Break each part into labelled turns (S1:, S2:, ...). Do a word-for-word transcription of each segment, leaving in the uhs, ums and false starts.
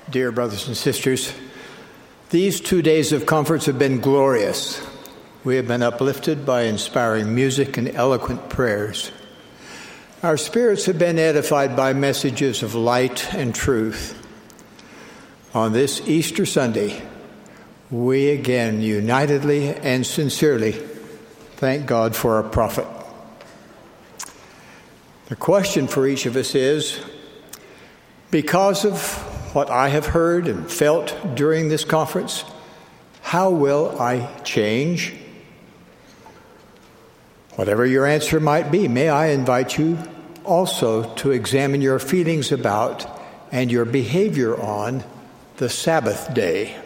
S1: Dear brothers and sisters, these two days of conference have been glorious. We have been uplifted by inspiring music and eloquent prayers. Our spirits have been edified by messages of light and truth. On this Easter Sunday, we again unitedly and sincerely thank God for our prophet. The question for each of us is, because of what I have heard and felt during this conference, how will I change? Whatever your answer might be, may I invite you also to examine your feelings about and your behavior on the Sabbath day.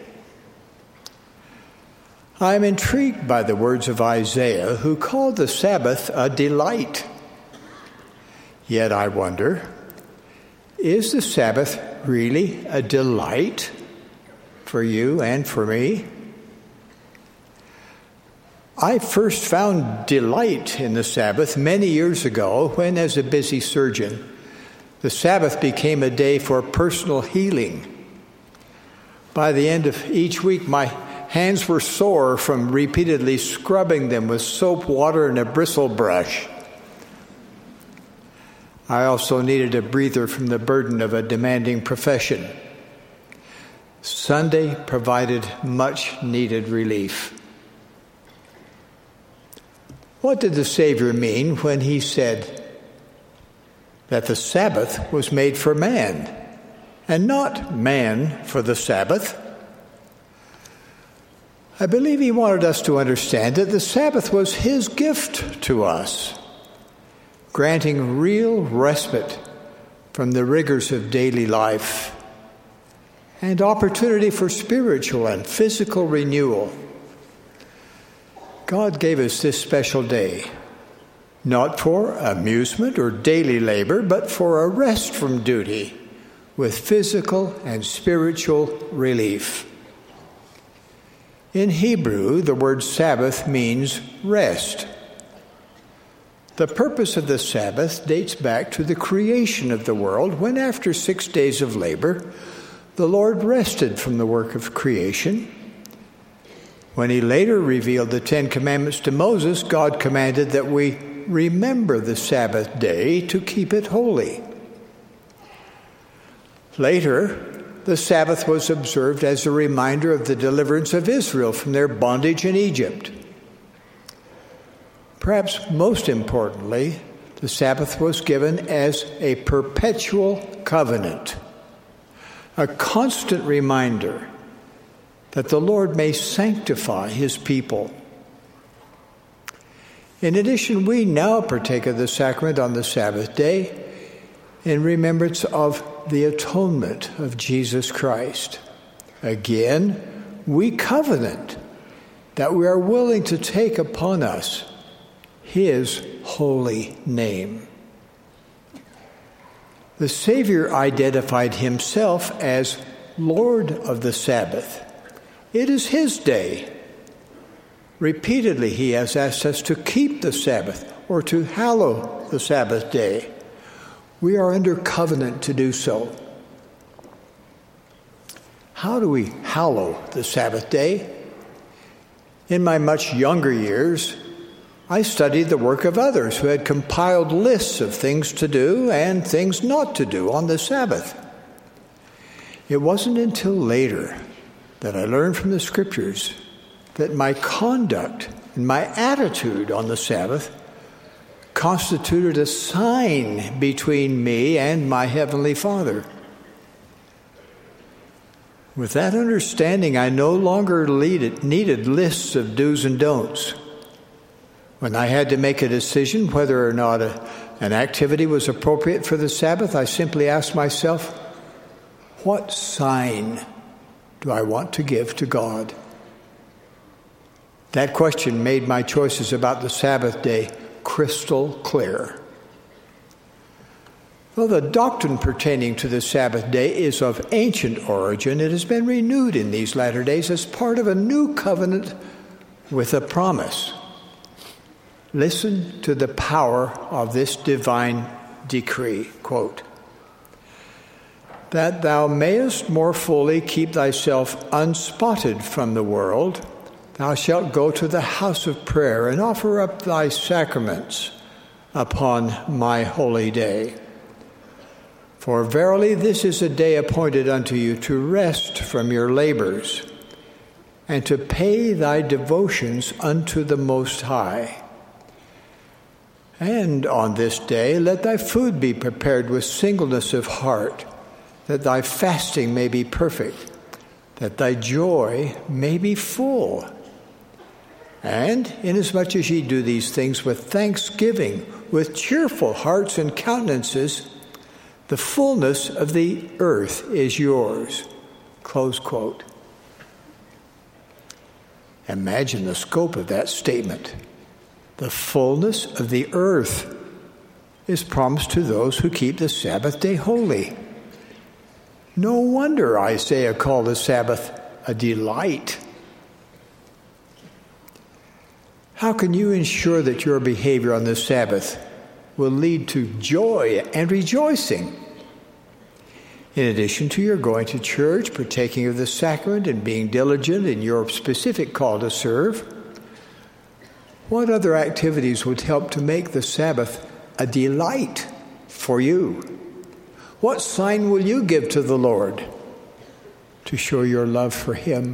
S1: I am intrigued by the words of Isaiah, who called the Sabbath a delight. Yet I wonder, is the Sabbath really a delight for you and for me? I first found delight in the Sabbath many years ago when, as a busy surgeon, the Sabbath became a day for personal healing. By the end of each week, my hands were sore from repeatedly scrubbing them with soap, water, and a bristle brush. I also needed a breather from the burden of a demanding profession. Sunday provided much needed relief. What did the Savior mean when he said that the Sabbath was made for man and not man for the Sabbath? I believe he wanted us to understand that the Sabbath was his gift to us, granting real respite from the rigors of daily life and opportunity for spiritual and physical renewal. God gave us this special day, not for amusement or daily labor, but for a rest from duty with physical and spiritual relief. In Hebrew, the word Sabbath means rest. The purpose of the Sabbath dates back to the creation of the world, when after six days of labor, the Lord rested from the work of creation. When he later revealed the Ten Commandments to Moses, God commanded that we remember the Sabbath day to keep it holy. Later, the Sabbath was observed as a reminder of the deliverance of Israel from their bondage in Egypt. Perhaps most importantly, the Sabbath was given as a perpetual covenant, a constant reminder that the Lord may sanctify his people. In addition, we now partake of the sacrament on the Sabbath day in remembrance of the atonement of Jesus Christ. Again, we covenant that we are willing to take upon us his holy name. The Savior identified himself as Lord of the Sabbath. It is his day. Repeatedly, he has asked us to keep the Sabbath or to hallow the Sabbath day. We are under covenant to do so. How do we hallow the Sabbath day? In my much younger years, I studied the work of others who had compiled lists of things to do and things not to do on the Sabbath. It wasn't until later that I learned from the Scriptures that my conduct and my attitude on the Sabbath constituted a sign between me and my Heavenly Father. With that understanding, I no longer needed lists of do's and don'ts. When I had to make a decision whether or not a, an activity was appropriate for the Sabbath, I simply asked myself, what sign do I want to give to God? That question made my choices about the Sabbath day crystal clear. Though the doctrine pertaining to the Sabbath day is of ancient origin, it has been renewed in these latter days as part of a new covenant with a promise. Listen to the power of this divine decree. Quote, that thou mayest more fully keep thyself unspotted from the world, thou shalt go to the house of prayer and offer up thy sacraments upon my holy day. For verily this is a day appointed unto you to rest from your labors, and to pay thy devotions unto the Most High. And on this day let thy food be prepared with singleness of heart, that thy fasting may be perfect, that thy joy may be full. And inasmuch as ye do these things with thanksgiving, with cheerful hearts and countenances, the fullness of the earth is yours. Close quote. Imagine the scope of that statement. The fullness of the earth is promised to those who keep the Sabbath day holy. No wonder Isaiah called the Sabbath a delight. How can you ensure that your behavior on the Sabbath will lead to joy and rejoicing? In addition to your going to church, partaking of the sacrament, and being diligent in your specific call to serve, what other activities would help to make the Sabbath a delight for you? What sign will you give to the Lord to show your love for Him?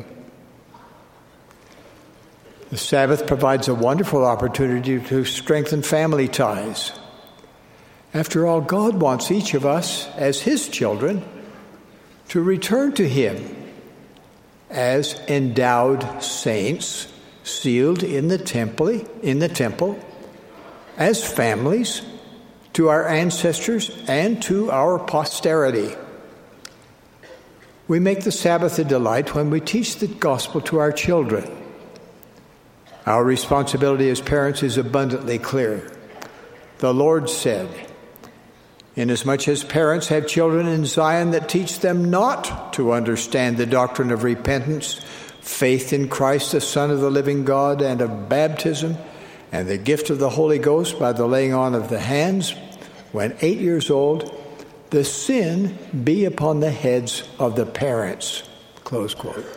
S1: The Sabbath provides a wonderful opportunity to strengthen family ties. After all, God wants each of us, as His children, to return to Him as endowed saints, sealed in the temple, in the temple, as families, to our ancestors and to our posterity. We make the Sabbath a delight when we teach the gospel to our children. Our responsibility as parents is abundantly clear. The Lord said, "Inasmuch as parents have children in Zion that teach them not to understand the doctrine of repentance, faith in Christ, the Son of the living God, and of baptism, and the gift of the Holy Ghost by the laying on of the hands, when eight years old, the sin be upon the heads of the parents." Close quote.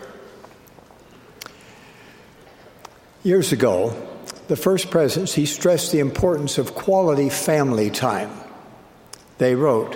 S1: Years ago, the First Presidency stressed the importance of quality family time. They wrote,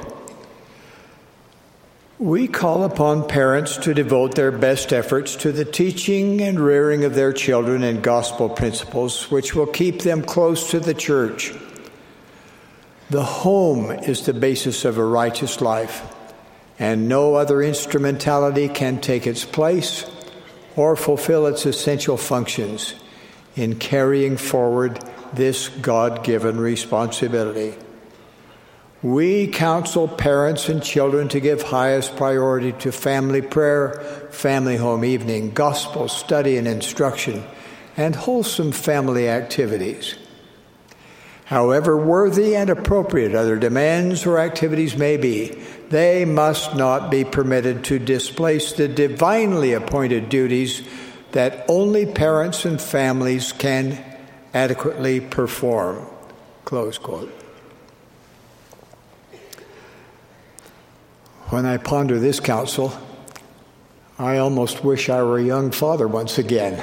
S1: "We call upon parents to devote their best efforts to the teaching and rearing of their children in gospel principles, which will keep them close to the church. The home is the basis of a righteous life, and no other instrumentality can take its place or fulfill its essential functions in carrying forward this God-given responsibility. We counsel parents and children to give highest priority to family prayer, family home evening, gospel study and instruction, and wholesome family activities. However worthy and appropriate other demands or activities may be, they must not be permitted to displace the divinely appointed duties that only parents and families can adequately perform." Close quote. When I ponder this counsel, I almost wish I were a young father once again.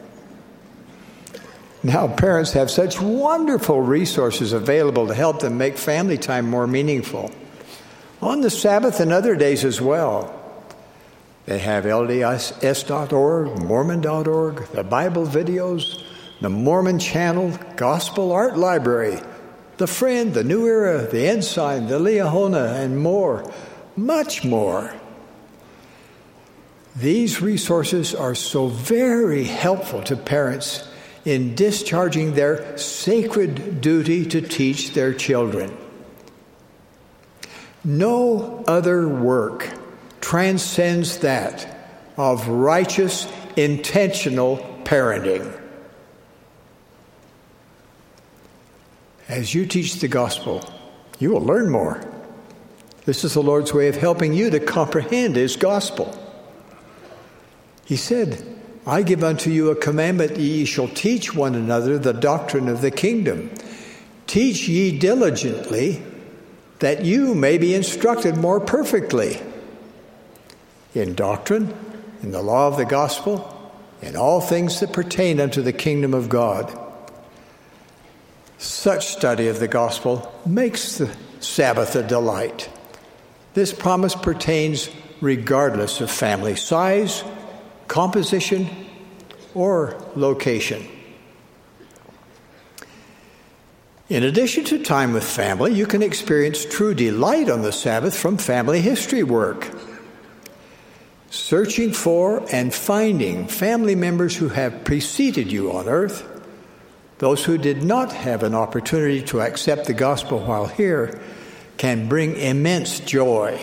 S1: Now, parents have such wonderful resources available to help them make family time more meaningful, on the Sabbath and other days as well. They have L D S dot org, Mormon dot org, the Bible videos, the Mormon Channel, Gospel Art Library, the Friend, the New Era, the Ensign, the Liahona, and more, much more. These resources are so very helpful to parents in discharging their sacred duty to teach their children. No other work transcends that of righteous, intentional parenting. As you teach the gospel, you will learn more. This is the Lord's way of helping you to comprehend His gospel. He said, "I give unto you a commandment that ye shall teach one another the doctrine of the kingdom. Teach ye diligently, that you may be instructed more perfectly." in doctrine, in the law of the gospel, in all things that pertain unto the kingdom of God. Such study of the gospel makes the Sabbath a delight. This promise pertains regardless of family size, composition, or location. In addition to time with family, you can experience true delight on the Sabbath from family history work. Searching for and finding family members who have preceded you on earth, those who did not have an opportunity to accept the gospel while here, can bring immense joy.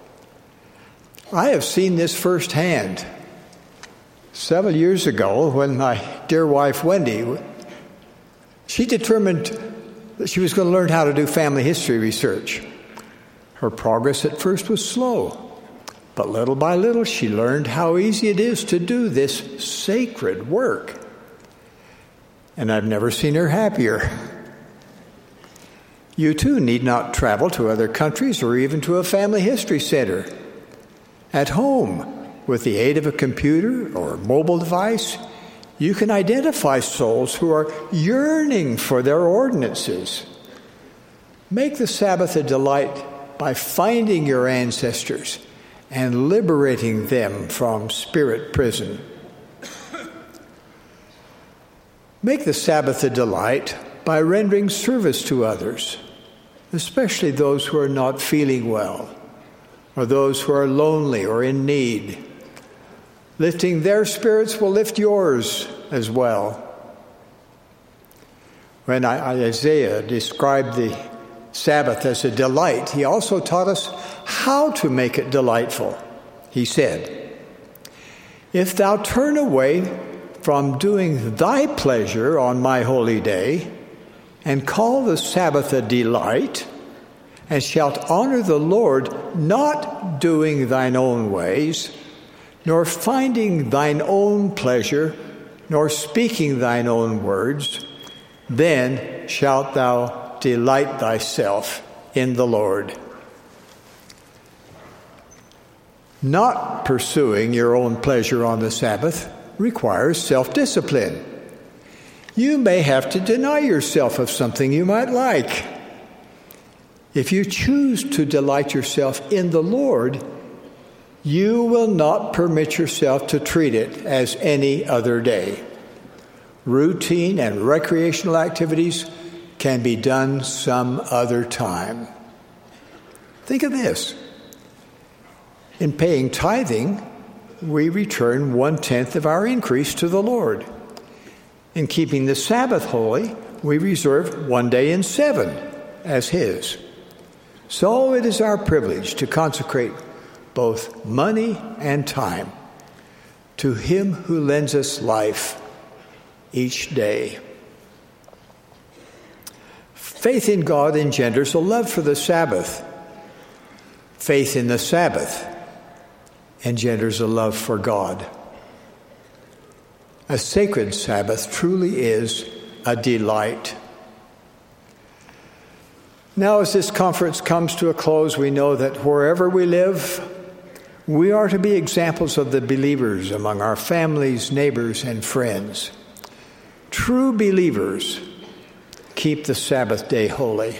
S1: I have seen this firsthand. Several years ago, when my dear wife Wendy, she determined that she was going to learn how to do family history research. Her progress at first was slow, but little by little she learned how easy it is to do this sacred work. And I've never seen her happier. You too need not travel to other countries or even to a family history center. At home, with the aid of a computer or mobile device, you can identify souls who are yearning for their ordinances. Make the Sabbath a delight by finding your ancestors and liberating them from spirit prison. Make the Sabbath a delight by rendering service to others, especially those who are not feeling well, or those who are lonely or in need. Lifting their spirits will lift yours as well. When Isaiah described the Sabbath as a delight, he also taught us how to make it delightful. He said, "If thou turn away from doing thy pleasure on my holy day, and call the Sabbath a delight, and shalt honor the Lord, not doing thine own ways, nor finding thine own pleasure, nor speaking thine own words, then shalt thou delight thyself in the Lord." Not pursuing your own pleasure on the Sabbath requires self-discipline. You may have to deny yourself of something you might like. If you choose to delight yourself in the Lord, you will not permit yourself to treat it as any other day. Routine and recreational activities can be done some other time. Think of this. In paying tithing, we return one-tenth of our increase to the Lord. In keeping the Sabbath holy, we reserve one day in seven as His. So it is our privilege to consecrate both money and time to Him who lends us life each day. Faith in God engenders a love for the Sabbath. Faith in the Sabbath engenders a love for God. A sacred Sabbath truly is a delight. Now, as this conference comes to a close, we know that wherever we live, we are to be examples of the believers among our families, neighbors, and friends. True believers keep the Sabbath day holy.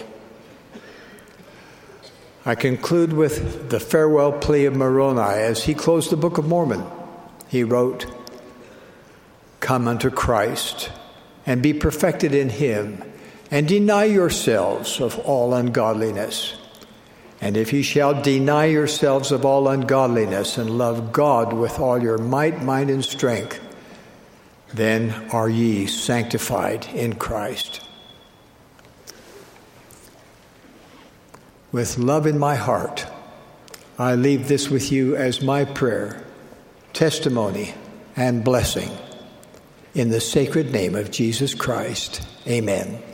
S1: I conclude with the farewell plea of Moroni as he closed the Book of Mormon. He wrote, "Come unto Christ, and be perfected in Him, and deny yourselves of all ungodliness. And if ye shall deny yourselves of all ungodliness, and love God with all your might, mind, and strength, then are ye sanctified in Christ." With love in my heart, I leave this with you as my prayer, testimony, and blessing. In the sacred name of Jesus Christ, amen.